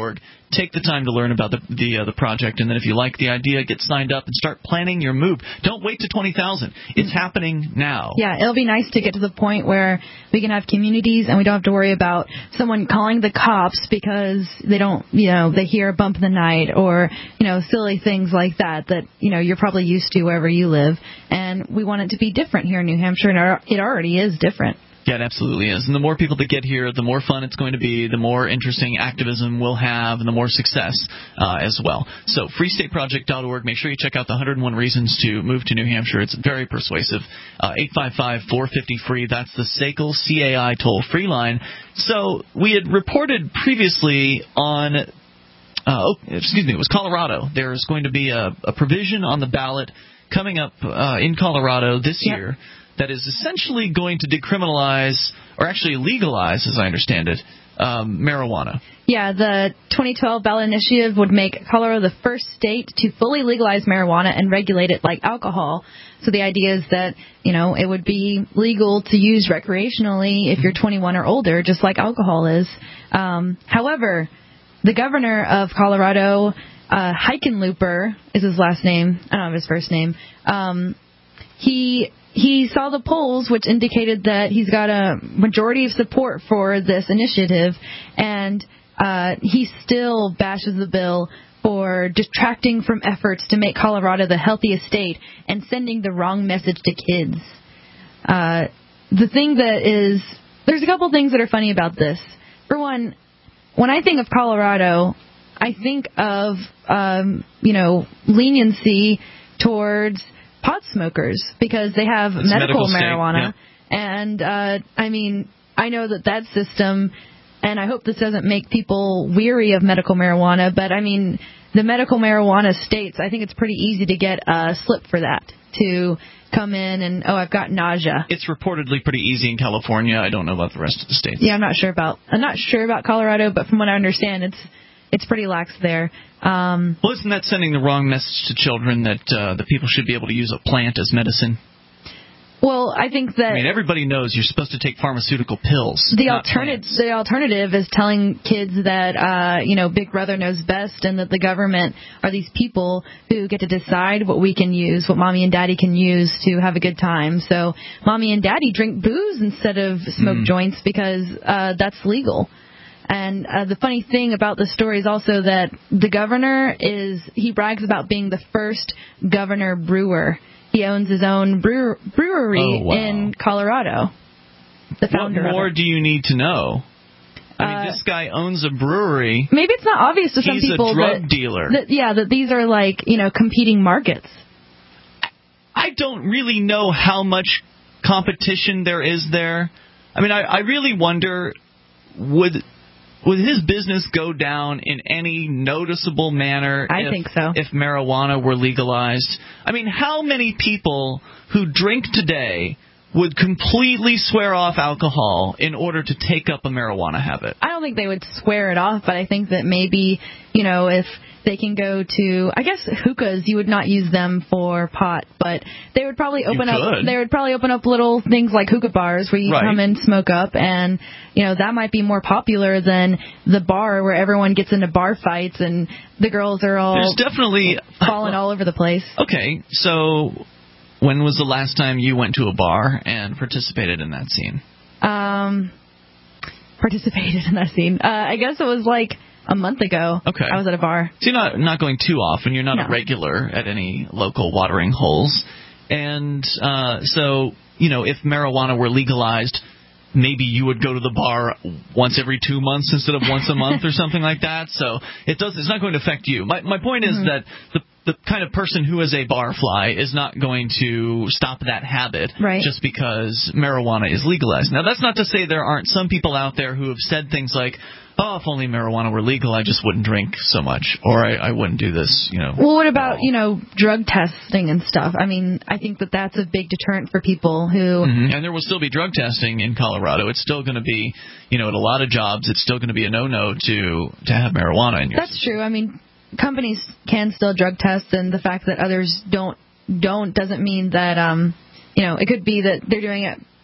take the time to learn about the the, uh, the project, and then if you like the idea, get signed up and start planning your move. Don't wait to twenty thousand. It's happening now. Yeah, it'll be nice to get to the point where we can have communities and we don't have to worry about someone calling the cops because they don't, you know, they hear a bump in the night or, you know, silly things like that that, you know, you're probably used to wherever you live. And we want it to be different here in New Hampshire, and it already is different. Yeah, it absolutely is. And the more people that get here, the more fun it's going to be, the more interesting activism we'll have, and the more success uh, as well. So free state project dot org. Make sure you check out the one hundred one Reasons to Move to New Hampshire. It's very persuasive. Uh, eight five five, four five zero, free. That's the S A C L C A I toll-free line. So we had reported previously on, uh, oh, excuse me, it was Colorado. There's going to be a, a provision on the ballot coming up uh, in Colorado this yep. year that is essentially going to decriminalize, or actually legalize, as I understand it, um, marijuana. Yeah, the twenty twelve ballot initiative would make Colorado the first state to fully legalize marijuana and regulate it like alcohol. So the idea is that, you know, it would be legal to use recreationally if you're twenty-one or older, just like alcohol is. Um, however, the governor of Colorado, uh, Hickenlooper is his last name. I don't have his first name. Um, he... He saw the polls, which indicated that he's got a majority of support for this initiative, and uh, he still bashes the bill for detracting from efforts to make Colorado the healthiest state and sending the wrong message to kids. Uh, the thing that is, there's a couple things that are funny about this. For one, when I think of Colorado, I think of, um, you know, leniency towards pot smokers because they have it's medical, medical marijuana. Yeah. And, uh, I mean, I know that that system, and I hope this doesn't make people weary of medical marijuana, but, I mean, the medical marijuana states, I think it's pretty easy to get a slip for that, to come in and, oh, I've got nausea. It's reportedly pretty easy in California. I don't know about the rest of the states. Yeah, I'm not sure about, I'm not sure about Colorado, but from what I understand, it's It's pretty lax there. Um, well, isn't that sending the wrong message to children that uh, that people should be able to use a plant as medicine? Well, I think that... I mean, everybody knows you're supposed to take pharmaceutical pills, The, not alternative, plants. the alternative is telling kids that, uh, you know, Big Brother knows best and that the government are these people who get to decide what we can use, what Mommy and Daddy can use to have a good time. So Mommy and Daddy drink booze instead of smoke mm. joints because uh, that's legal. And uh, the funny thing about the story is also that the governor is, he brags about being the first governor brewer. He owns his own brewer, brewery oh, wow. in Colorado. The founder What more of it. do you need to know? I mean, Uh, this guy owns a brewery. Maybe it's not obvious to some He's people a drug that, dealer. that, yeah, that these are like, you know, competing markets. I don't really know how much competition there is there. I mean, I, I really wonder, would... Would his business go down in any noticeable manner I if, think so. if marijuana were legalized? I mean, how many people who drink today would completely swear off alcohol in order to take up a marijuana habit? I don't think they would swear it off, but I think that maybe, you know, if they can go to, I guess hookahs, you would not use them for pot, but they would probably open up, they would probably open up little things like hookah bars where you right. come and smoke up, and, you know, that might be more popular than the bar where everyone gets into bar fights and the girls are all There's definitely falling all over the place. Okay, so when was the last time you went to a bar and participated in that scene? Um, participated in that scene. Uh, I guess it was like a month ago. Okay. I was at a bar. So you're not not going too often. You're not No. a regular at any local watering holes. And uh, so, you know, if marijuana were legalized, maybe you would go to the bar once every two months instead of once a month or something like that. So it does. It's not going to affect you. My my point is mm-hmm. that the the kind of person who is a barfly is not going to stop that habit right. just because marijuana is legalized. Now, that's not to say there aren't some people out there who have said things like, oh, if only marijuana were legal, I just wouldn't drink so much, or I, I wouldn't do this, you know. Well, what about, you know, drug testing and stuff? I mean, I think that that's a big deterrent for people who... Mm-hmm. And there will still be drug testing in Colorado. It's still going to be, you know, at a lot of jobs, it's still going to be a no-no to, to have marijuana in your That's system. True. I mean, companies can still drug test, and the fact that others don't don't doesn't mean that, um, you know, it could be that they're doing it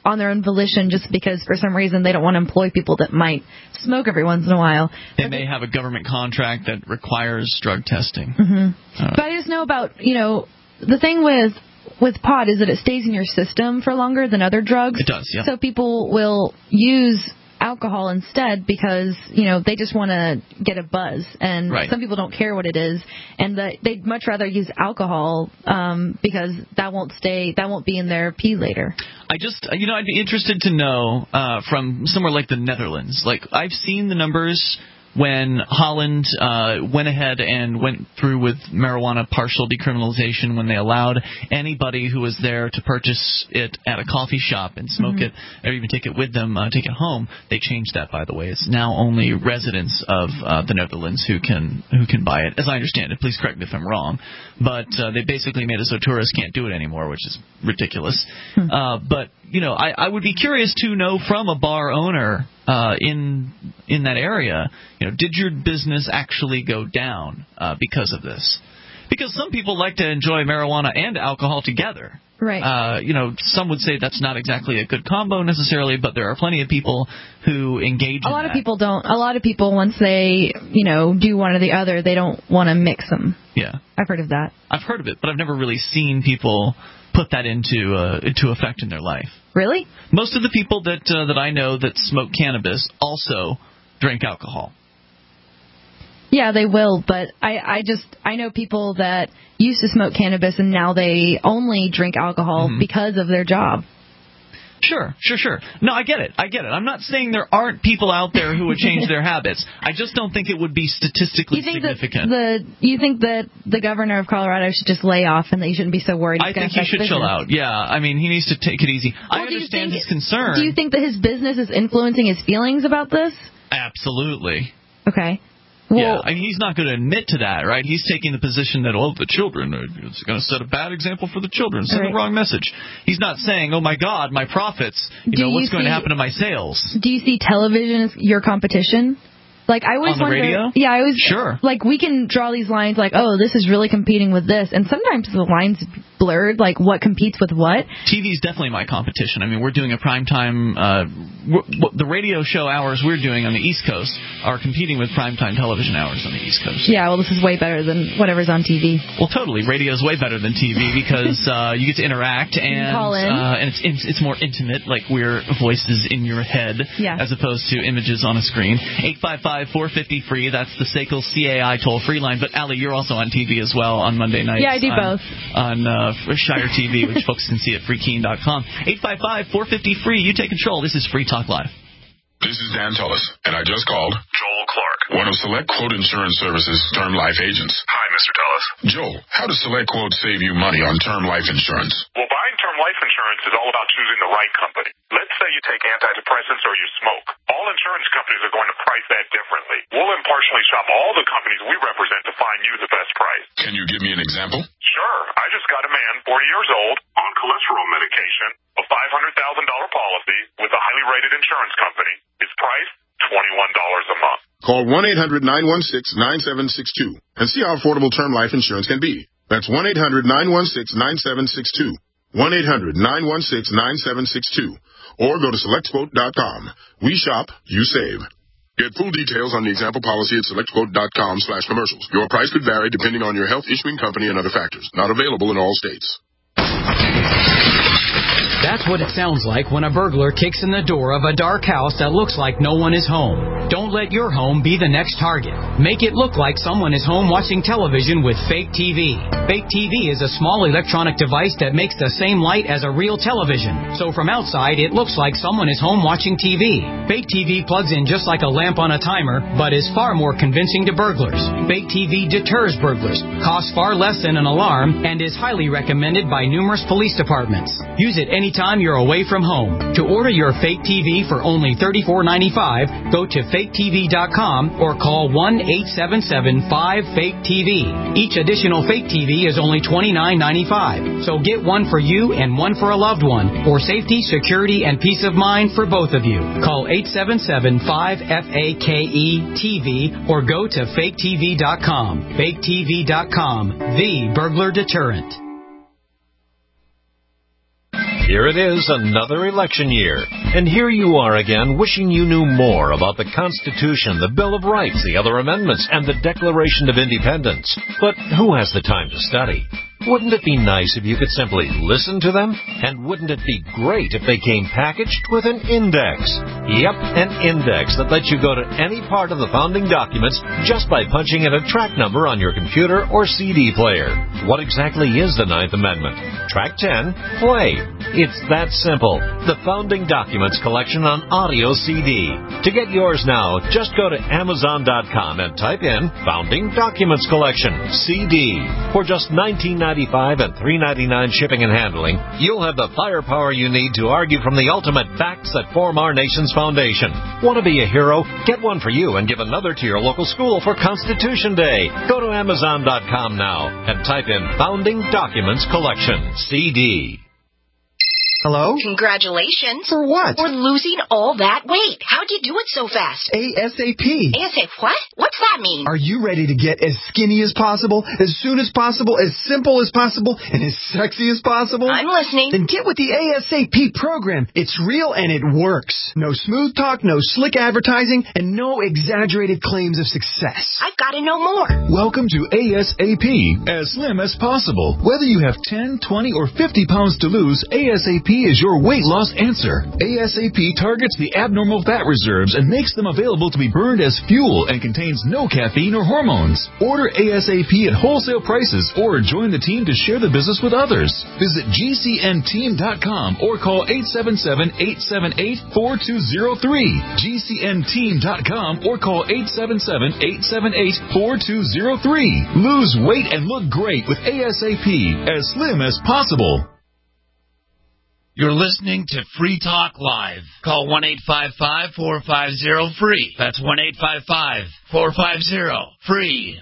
on their own volition just because for some reason they don't want to employ people that might smoke every once in a while. They may have a government contract that requires drug testing. Mm-hmm. Uh, but I just know about, you know, the thing with with pot is that it stays in your system for longer than other drugs. It does, yeah. So people will use alcohol instead because, you know, they just want to get a buzz. And right. some people don't care what it is. And the, they'd much rather use alcohol um, because that won't stay, that won't be in their pee later. I just, you know, I'd be interested to know uh, from somewhere like the Netherlands. Like, I've seen the numbers when Holland uh, went ahead and went through with marijuana partial decriminalization when they allowed anybody who was there to purchase it at a coffee shop and smoke mm-hmm. it or even take it with them, uh, take it home. They changed that, by the way. It's now only residents of uh, the Netherlands who can who can buy it, as I understand it. Please correct me if I'm wrong. But uh, they basically made it so tourists can't do it anymore, which is ridiculous. Hmm. Uh, but, you know, I, I would be curious to know from a bar owner Uh, in in that area, you know, did your business actually go down uh, because of this? Because some people like to enjoy marijuana and alcohol together. Right. Uh, you know, some would say that's not exactly a good combo necessarily, but there are plenty of people who engage in that. A lot of people don't. A lot of people, once they, you know, do one or the other, they don't want to mix them. Yeah. I've heard of that. I've heard of it, but I've never really seen people put that into uh, into effect in their life. Really? Most of the people that uh, that I know that smoke cannabis also drink alcohol. Yeah, they will, but I, I just I know people that used to smoke cannabis and now they only drink alcohol mm-hmm. because of their job. Sure, sure, sure. No, I get it. I get it. I'm not saying there aren't people out there who would change their habits. I just don't think it would be statistically you think significant. That the, you think that the governor of Colorado should just lay off and that he shouldn't be so worried? I think he should chill out. Yeah, I mean, he needs to take it easy. Well, I understand his concern. Do you think that his business is influencing his feelings about this? Absolutely. Okay. Well, yeah, I mean, he's not going to admit to that, right? He's taking the position that, oh, the children, it's going to set a bad example for the children, send right. the wrong message. He's not saying, oh, my God, my profits, you do know, what's you going see, to happen to my sales? Do you see television as your competition? Like, I always On the wonder, radio? Yeah, I always, sure. Like, we can draw these lines like, oh, this is really competing with this. And sometimes the lines blurred, like what competes with what. T V is definitely my competition. I mean, we're doing a primetime, uh, w- the radio show hours we're doing on the East Coast are competing with primetime television hours on the East Coast. Yeah, well, this is way better than whatever's on T V. Well, totally. Radio is way better than T V because uh, you get to interact and call in. Uh, and it's, it's it's more intimate, like we're voices in your head yeah. as opposed to images on a screen. eight five five, four five zero, free. That's the S A C L C A I toll-free line. But, Allie, you're also on T V as well on Monday nights. Yeah, I do on, both. On uh, Shire T V, which folks can see at free keen dot com. eight five five, four five zero, free. You take control. This is Free Talk Live. This is Dan Tullis, and I just called Joel Clark, one of Select Quote Insurance Services' term life agents. Hi, Mister Tullis. Joel, how does Select Quote save you money on term life insurance? Well, buying term life insurance is all about choosing the right company. Let's say you take antidepressants or you smoke. All insurance companies are going to price that differently. We'll impartially shop all the companies we represent to find you the best price. Can you give me an example? Sure. I just got a man, forty years old, on cholesterol medication, a five hundred thousand dollars policy with a highly rated insurance company. Its price, twenty-one dollars a month. Call one eight hundred, nine one six, nine seven six two and see how affordable term life insurance can be. That's one eight hundred, nine one six, nine seven six two. one eight hundred, nine one six, nine seven six two. Or go to select quote dot com. We shop, you save. Get full details on the example policy at select quote dot com slash commercials. Your price could vary depending on your health, issuing company, and other factors. Not available in all states. That's what it sounds like when a burglar kicks in the door of a dark house that looks like no one is home. Don't let your home be the next target. Make it look like someone is home watching television with Fake T V. Fake T V is a small electronic device that makes the same light as a real television. So from outside, it looks like someone is home watching T V. Fake T V plugs in just like a lamp on a timer, but is far more convincing to burglars. Fake T V deters burglars, costs far less than an alarm, and is highly recommended by numerous police departments. Use it any time you're away from home. To order your Fake T V for only thirty-four ninety-five, go to fake T V dot com or call one eight seven seven, five, fake T V. Each additional Fake T V is only twenty-nine ninety-five. So get one for you and one for a loved one, for safety, security, and peace of mind for both of you. Call eight seven seven, five, F A K E T V or go to fake T V dot com. fake T V dot com, the burglar deterrent. Here it is, another election year. And here you are again, wishing you knew more about the Constitution, the Bill of Rights, the other amendments, and the Declaration of Independence. But who has the time to study? Wouldn't it be nice if you could simply listen to them? And wouldn't it be great if they came packaged with an index? Yep, an index that lets you go to any part of the founding documents just by punching in a track number on your computer or C D player. What exactly is the Ninth Amendment? Track ten, play. It's that simple. The Founding Documents Collection on audio C D. To get yours now, just go to Amazon dot com and type in Founding Documents Collection, C D. For just nineteen ninety-five and three ninety-nine shipping and handling, you'll have the firepower you need to argue from the ultimate facts that form our nation's foundation. Want to be a hero? Get one for you and give another to your local school for Constitution Day. Go to Amazon dot com now and type in Founding Documents Collection, C D. Hello? Congratulations. For what? For losing all that weight. How'd you do it so fast? ASAP. ASAP what? What's that mean? Are you ready to get as skinny as possible, as soon as possible, as simple as possible, and as sexy as possible? I'm listening. Then get with the ASAP program. It's real and it works. No smooth talk, no slick advertising, and no exaggerated claims of success. I've got to know more. Welcome to ASAP, as slim as possible. Whether you have ten, twenty, or fifty pounds to lose, ASAP is your weight loss answer. ASAP targets the abnormal fat reserves and makes them available to be burned as fuel and contains no caffeine or hormones. Order ASAP at wholesale prices or join the team to share the business with others. Visit G C N team dot com or call eight seven seven, eight seven eight, four two zero three. G C N team dot com or call eight seven seven, eight seven eight, four two zero three. Lose weight and look great with ASAP, as slim as possible. You're listening to Free Talk Live. Call one eight five five, four five zero, free. That's one eight five five, four five zero, free.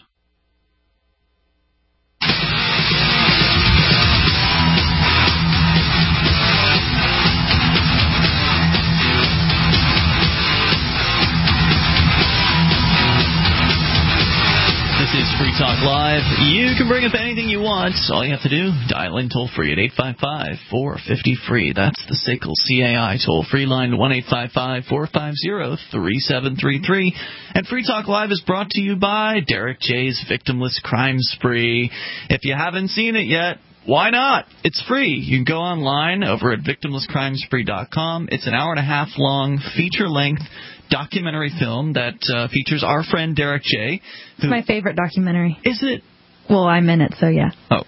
This is Free Talk Live. You can bring up anything you want. All you have to do, dial in toll-free at eight five five, four five zero, free. That's the S A C L C A I toll-free line, one eight five five, four five zero, three seven three three. And Free Talk Live is brought to you by Derek J's Victimless Crime Spree. If you haven't seen it yet, why not? It's free. You can go online over at victimless crime spree dot com. It's an hour and a half long, feature-length documentary film that uh, features our friend Derek J. It's my favorite documentary. Is it? Well, I'm in it, so yeah. Oh.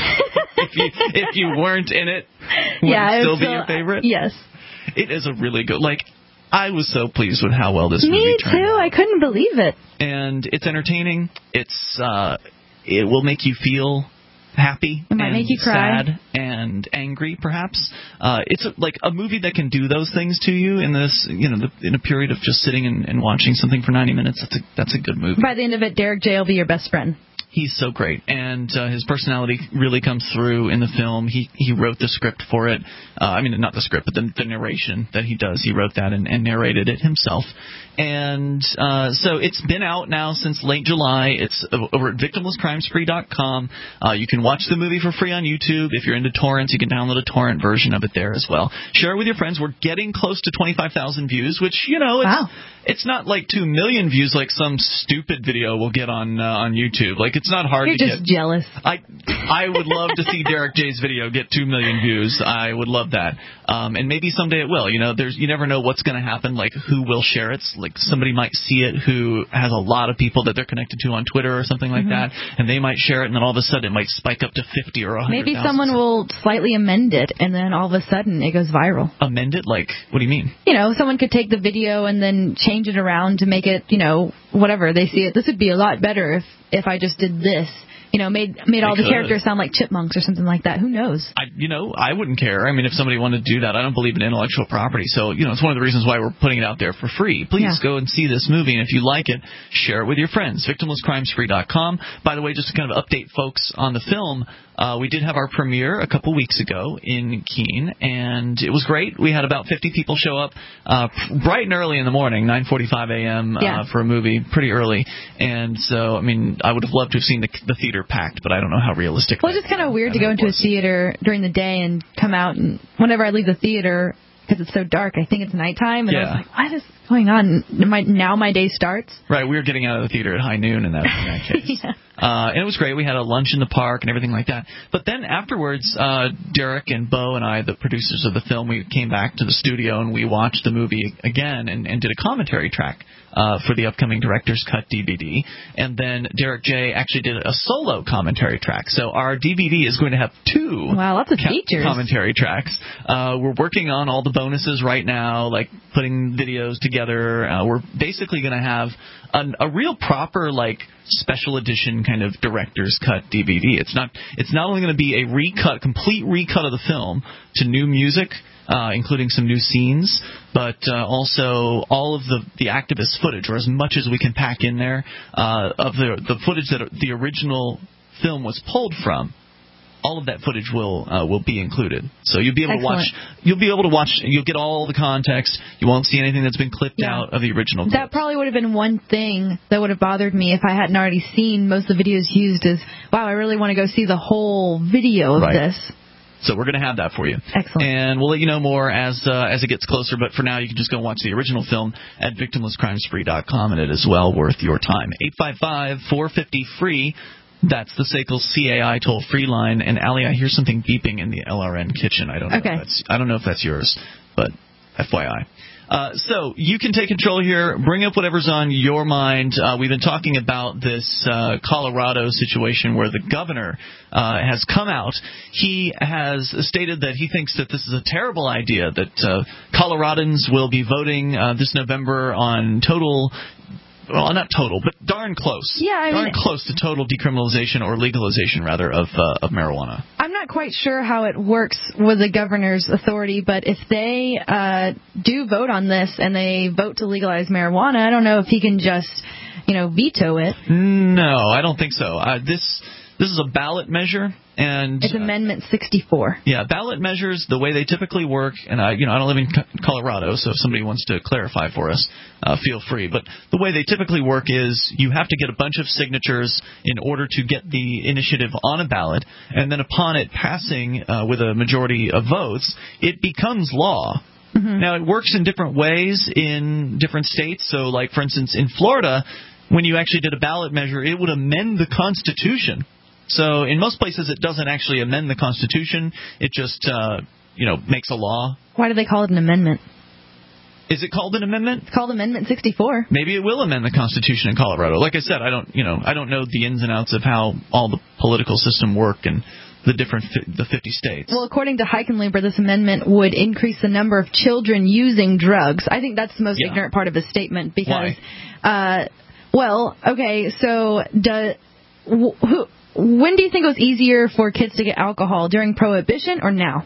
if you if you weren't in it, would yeah, it still be still, your favorite? Yes. It is a really good, like, I was so pleased with how well this Me movie turned too. out. I couldn't believe it. And it's entertaining. It's uh, it will make you feel happy it might and make you cry. sad and angry, perhaps. Uh, it's a, like a movie that can do those things to you in this, you know, the, in a period of just sitting and, and watching something for ninety minutes. That's a that's a good movie. By the end of it, Derek J will be your best friend. He's so great, and uh, his personality really comes through in the film. He he wrote the script for it. Uh, I mean, not the script, but the, the narration that he does. He wrote that and, and narrated it himself. And uh, so it's been out now since late July. It's over at victimless crime spree dot com. Uh, you can watch the movie for free on YouTube. If you're into torrents, you can download a torrent version of it there as well. Share it with your friends. We're getting close to twenty-five thousand views, which, you know, it's, wow. it's not like two million views like some stupid video we'll get on uh, on YouTube. Like, it's not hard You're to just get. jealous. I I would love to see Derek J's video get two million views. I would love that. Um, and maybe someday it will. You know, there's you never know what's going to happen, like who will share it. Like somebody might see it who has a lot of people that they're connected to on Twitter or something like mm-hmm. that, and they might share it, and then all of a sudden it might spike up to fifty or one hundred. Maybe someone will slightly amend it, and then all of a sudden it goes viral. Amend it? Like, what do you mean? You know, someone could take the video and then change it around to make it, you know, whatever. They see it. This would be a lot better if, if I just did this. You know, made made all They the could. characters sound like chipmunks or something like that. Who knows? I, you know, I wouldn't care. I mean, if somebody wanted to do that, I don't believe in intellectual property. So, you know, it's one of the reasons why we're putting it out there for free. Please Yeah. go and see this movie, and if you like it, share it with your friends. victimless crime spree dot com. By the way, just to kind of update folks on the film, uh, we did have our premiere a couple weeks ago in Keene, and it was great. We had about fifty people show up uh, bright and early in the morning, nine forty-five a.m. Yeah. Uh, for a movie, pretty early. And so, I mean, I would have loved to have seen the, the theater theater packed, but I don't know how realistic. Well, it's just kind of weird to go into a theater during the day and come out, and whenever I leave the theater, because it's so dark, I think it's nighttime, and yeah. I was like, what is going on? My, now my day starts. Right, we were getting out of the theater at high noon in that, in that case. yeah. Uh, and it was great. We had a lunch in the park and everything like that. But then afterwards, uh, Derek and Bo and I, the producers of the film, we came back to the studio and we watched the movie again and, and did a commentary track uh, for the upcoming Director's Cut D V D. And then Derek J. actually did a solo commentary track. So our D V D is going to have two wow, lots of ca- features. commentary tracks. Uh, we're working on all the bonuses right now, like putting videos together. Uh, we're basically going to have an, a real proper, like, special edition kind of director's cut D V D. It's not it's not only going to be a recut, complete recut of the film to new music, uh, including some new scenes, but uh, also all of the, the activist footage, or as much as we can pack in there, uh, of the the footage that the original film was pulled from. All of that footage will uh, will be included, so you'll be able Excellent. to watch. You'll be able to watch. You'll get all the context. You won't see anything that's been clipped Yeah. out of the original. That clips. probably would have been one thing that would have bothered me if I hadn't already seen most of the videos used. Is wow, I really want to go see the whole video of Right. this. So we're going to have that for you. Excellent. And we'll let you know more as uh, as it gets closer. But for now, you can just go watch the original film at victimless crime spree dot com, and it is well worth your time. eight five five, four five zero, free. That's the S A C L C A I toll-free line. And, Allie, I hear something beeping in the L R N kitchen. I don't know, okay. if, that's, I don't know if that's yours, but F Y I. Uh, so you can take control here. Bring up whatever's on your mind. Uh, we've been talking about this uh, Colorado situation where the governor uh, has come out. He has stated that he thinks that this is a terrible idea, that uh, Coloradans will be voting uh, this November on total... Well, not total, but darn close. Yeah, I darn mean, close to total decriminalization or legalization, rather, of uh, of marijuana. I'm not quite sure how it works with the governor's authority, but if they uh, do vote on this and they vote to legalize marijuana, I don't know if he can just, you know, veto it. No, I don't think so. Uh, this this is a ballot measure, and it's Amendment sixty-four. Yeah, ballot measures, the way they typically work, and I, you know, I don't live in Colorado, so if somebody wants to clarify for us, uh, feel free. But the way they typically work is you have to get a bunch of signatures in order to get the initiative on a ballot, and then upon it passing uh, with a majority of votes, it becomes law. Mm-hmm. Now, it works in different ways in different states. So, like, for instance, in Florida, when you actually did a ballot measure, it would amend the Constitution. So in most places, it doesn't actually amend the Constitution. It just, uh, you know, makes a law. Why do they call it an amendment? Is it called an amendment? It's called Amendment sixty-four. Maybe it will amend the Constitution in Colorado. Like I said, I don't, you know, I don't know the ins and outs of how all the political system work and the different the fifty states. Well, according to Hickenlooper, this amendment would increase the number of children using drugs. I think that's the most Yeah. ignorant part of his statement because, Why? Uh, well, okay, so do, wh- who, when do you think it was easier for kids to get alcohol, during Prohibition or now?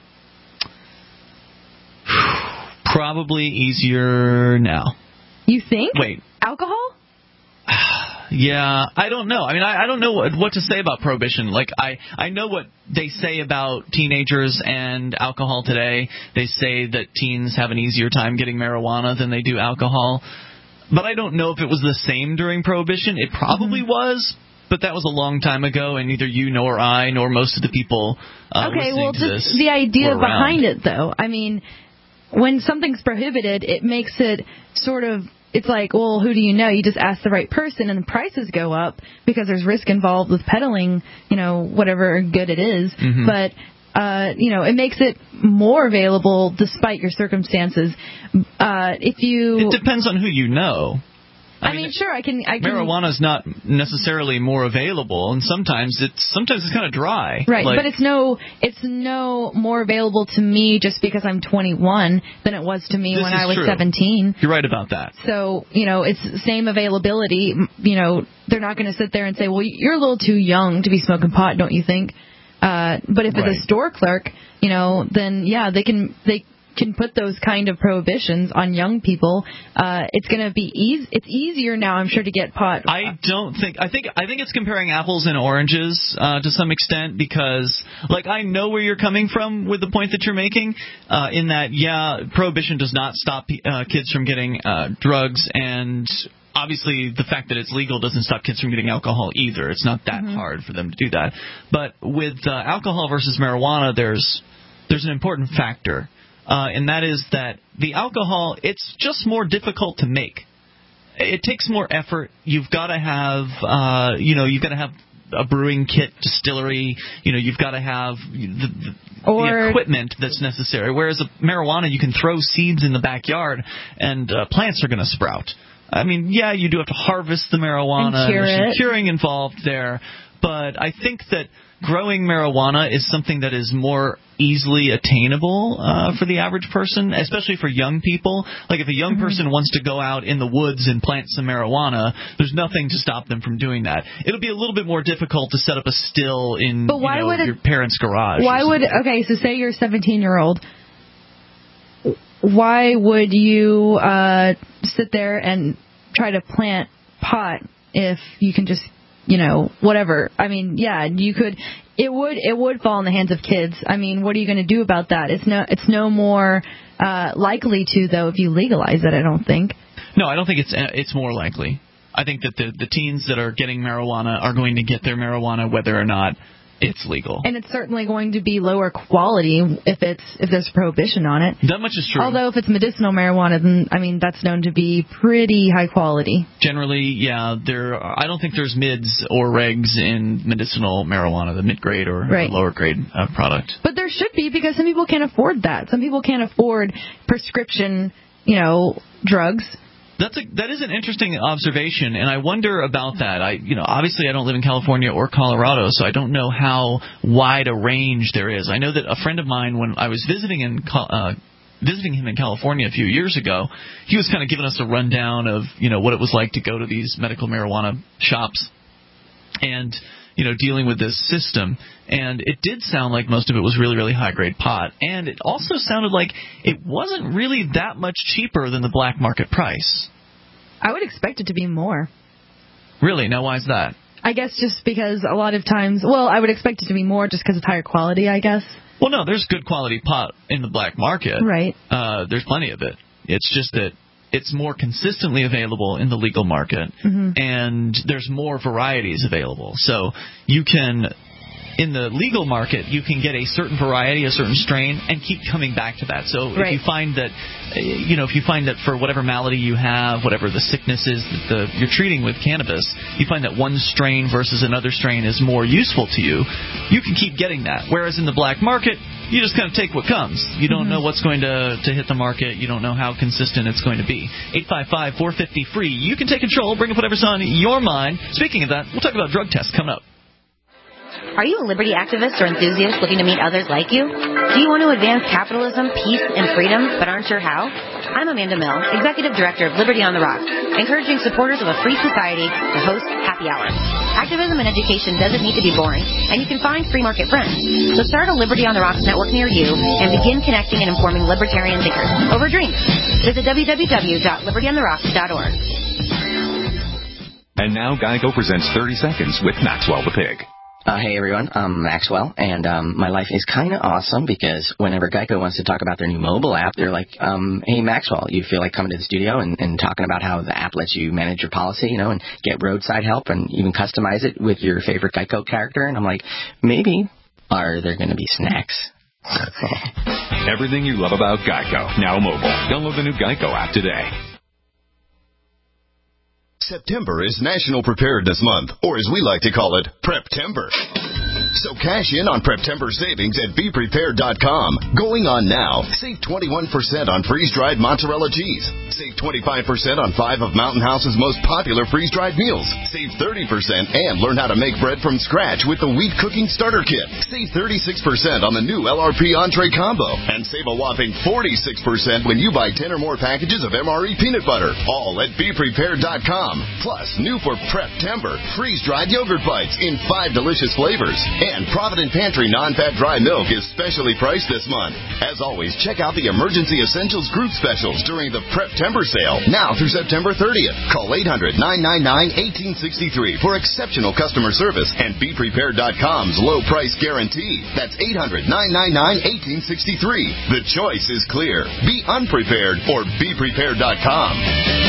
Probably easier now. You think? Wait. Alcohol? Yeah, I don't know. I mean, I, I don't know what, what to say about Prohibition. Like, I, I know what they say about teenagers and alcohol today. They say that teens have an easier time getting marijuana than they do alcohol. But I don't know if it was the same during Prohibition. It probably mm-hmm. was, but that was a long time ago, and neither you nor I nor most of the people uh, okay, listening well, to just this the idea were around. behind it, though. I mean, when something's prohibited, it makes it sort of, it's like, well, who do you know? You just ask the right person, and the prices go up because there's risk involved with peddling, you know, whatever good it is. Mm-hmm. But, uh, you know, it makes it more available despite your circumstances. Uh, if you... It depends on who you know. I, I mean, mean, sure, I can, I can... Marijuana's not necessarily more available, and sometimes it's sometimes it's kind of dry. Right, like, but it's no it's no more available to me just because I'm twenty-one than it was to me when I was true. seventeen. You're right about that. So, you know, it's the same availability. You know, they're not going to sit there and say, well, you're a little too young to be smoking pot, don't you think? Uh, but if right. it's a store clerk, you know, then, yeah, they can... they. can put those kind of prohibitions on young people. Uh, it's going to be easy. It's easier now, I'm sure, to get pot. I don't think. I think. I think it's comparing apples and oranges uh, to some extent because, like, I know where you're coming from with the point that you're making. Uh, in that, yeah, prohibition does not stop uh, kids from getting uh, drugs and obviously, the fact that it's legal doesn't stop kids from getting alcohol either. It's not that mm-hmm. hard for them to do that. But with uh, alcohol versus marijuana, there's there's an important factor, uh, and that is that the alcohol, it's just more difficult to make. It takes more effort. You've got to have, uh, you know, you've got to have a brewing kit, distillery. You know, you've got to have the, the, the equipment that's necessary. Whereas a marijuana, you can throw seeds in the backyard, and uh, plants are going to sprout. I mean, yeah, you do have to harvest the marijuana. And cure There's some it. curing involved there. But I think that growing marijuana is something that is more easily attainable uh, for the average person, especially for young people. Like if a young mm-hmm. person wants to go out in the woods and plant some marijuana, there's nothing to stop them from doing that. It'll be a little bit more difficult to set up a still in but why you know, would it, your parents' garage. Why would okay? So say you're a seventeen-year-old. Why would you uh, sit there and try to plant pot if you can just, you know, whatever? I mean, yeah, you could. It would it would fall in the hands of kids. I mean, what are you going to do about that? It's no it's no more uh, likely to, though, if you legalize it, I don't think. No, I don't think it's it's more likely. I think that the the teens that are getting marijuana are going to get their marijuana whether or not it's legal. And it's certainly going to be lower quality if it's if there's prohibition on it. That much is true. Although if it's medicinal marijuana, then I mean that's known to be pretty high quality. Generally, yeah. There, are, I don't think there's mids or regs in medicinal marijuana, the mid grade or right. lower grade uh, product. But there should be, because some people can't afford that. Some people can't afford prescription, you know, drugs. That's a, that is an interesting observation, and I wonder about that. I, you know, obviously I don't live in California or Colorado, so I don't know how wide a range there is. I know that a friend of mine, when I was visiting in uh, visiting him in California a few years ago, he was kind of giving us a rundown of, you know, what it was like to go to these medical marijuana shops and, you know, dealing with this system. And it did sound like most of it was really, really high-grade pot. And it also sounded like it wasn't really that much cheaper than the black market price. I would expect it to be more. Really? Now, why is that? I guess just because a lot of times, well, I would expect it to be more just because it's higher quality, I guess. Well, no, there's good quality pot in the black market. Right. Uh, there's plenty of it. It's just that it's more consistently available in the legal market, mm-hmm. and there's more varieties available. So you can, in the legal market, you can get a certain variety, a certain strain, and keep coming back to that. So right. if you find that, you know, if you find that for whatever malady you have, whatever the sickness is that the, you're treating with cannabis, you find that one strain versus another strain is more useful to you, you can keep getting that. Whereas in the black market, you just kind of take what comes. You don't mm-hmm. know what's going to, to hit the market. You don't know how consistent it's going to be. eight five five, four five zero, free. You can take control. Bring up whatever's on your mind. Speaking of that, we'll talk about drug tests coming up. Are you a liberty activist or enthusiast looking to meet others like you? Do you want to advance capitalism, peace, and freedom, but aren't sure how? I'm Amanda Mill, Executive Director of Liberty on the Rocks, encouraging supporters of a free society to host Happy Hour. Activism and education doesn't need to be boring, and you can find free market friends. So start a Liberty on the Rocks network near you and begin connecting and informing libertarian thinkers over drinks. Visit w w w dot liberty on the rocks dot org. And now Geico presents thirty seconds with Maxwell the Pig. Uh, hey everyone, I'm Maxwell, and um, my life is kind of awesome because whenever Geico wants to talk about their new mobile app, they're like, um, hey Maxwell, you feel like coming to the studio and, and talking about how the app lets you manage your policy, you know, and get roadside help and even customize it with your favorite Geico character? And I'm like, maybe. Are there going to be snacks? Everything you love about Geico, now mobile. Download the new Geico app today. September is National Preparedness Month, or as we like to call it, Preptember. So cash in on Preptember savings at be prepared dot com. Going on now. Save twenty-one percent on freeze-dried mozzarella cheese. Save twenty-five percent on five of Mountain House's most popular freeze-dried meals. Save thirty percent and learn how to make bread from scratch with the Wheat Cooking Starter Kit. Save thirty-six percent on the new L R P Entree Combo. And save a whopping forty-six percent when you buy ten or more packages of M R E peanut butter. All at be prepared dot com. Plus, new for Preptember, freeze-dried yogurt bites in five delicious flavors. And Provident Pantry non-fat dry milk is specially priced this month. As always, check out the Emergency Essentials group specials during the Preptember sale, now through September thirtieth. Call eight hundred, nine nine nine, one eight six three for exceptional customer service and be prepared dot com's low price guarantee. That's eight hundred, nine nine nine, one eight six three. The choice is clear. Be unprepared or be prepared dot com.